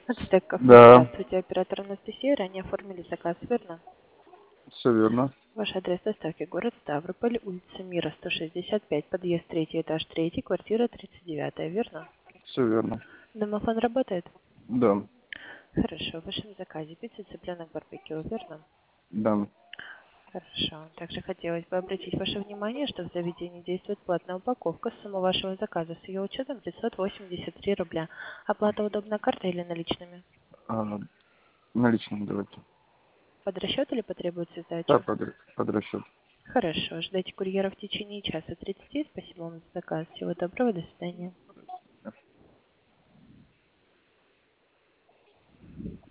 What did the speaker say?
Ацтек кафе. Да, Здравствуйте, оператор Анастасия. Ранее оформили заказ, верно? все верно. Ваш адрес доставки город Ставрополь, улица Мира, 165, подъезд 3, этаж 3, квартира 39, верно? Все верно. Домофон работает? Да, Хорошо. В вашем заказе пицца, цыпленок, барбекю, верно? да. Хорошо. Также хотелось бы обратить ваше внимание, что в заведении действует платная упаковка. Сумма вашего заказа с ее учетом 583 рубля. Оплата удобна картой или наличными? А, наличными давайте. Под расчет или потребуется Да, сдача? под расчет. Хорошо. Ждайте курьера в течение часа 30. Спасибо вам за заказ. Всего доброго. До свидания.